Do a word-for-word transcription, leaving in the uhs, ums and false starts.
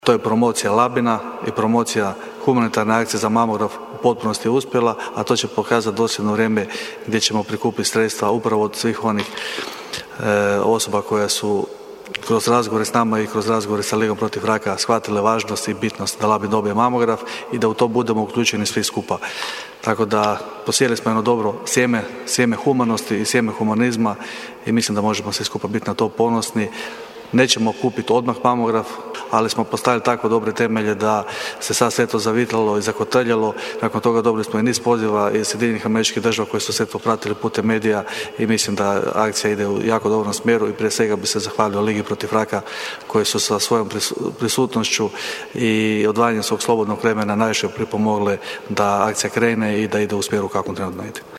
To je promocija Labina i promocija humanitarne akcije za mamograf u potpunosti je uspjela, a to će pokazati dosljedno vrijeme gdje ćemo prikupiti sredstva upravo od svih onih e, osoba koja su kroz razgovore s nama i kroz razgovore sa Ligom protiv raka shvatile važnost i bitnost da Labin dobije mamograf i da u to budemo uključeni svi skupa. Tako da posijeli smo jedno dobro sjeme, sjeme humanosti i sjeme humanizma i mislim da možemo svi skupa biti na to ponosni. Nećemo kupiti odmah mamograf, ali smo postavili tako dobre temelje da se sad sve to zavitlalo i zakotrljalo. Nakon toga dobili smo i niz poziva iz Sjedinjenih Američkih Država koji su sve to pratili putem medija i mislim da akcija ide u jako dobrom smjeru i prije svega bi se zahvalio Ligi protiv raka koji su sa svojom prisutnošću i odvajanjem svog slobodnog vremena najviše pripomogle da akcija krene i da ide u smjeru kakvom trenutno ide.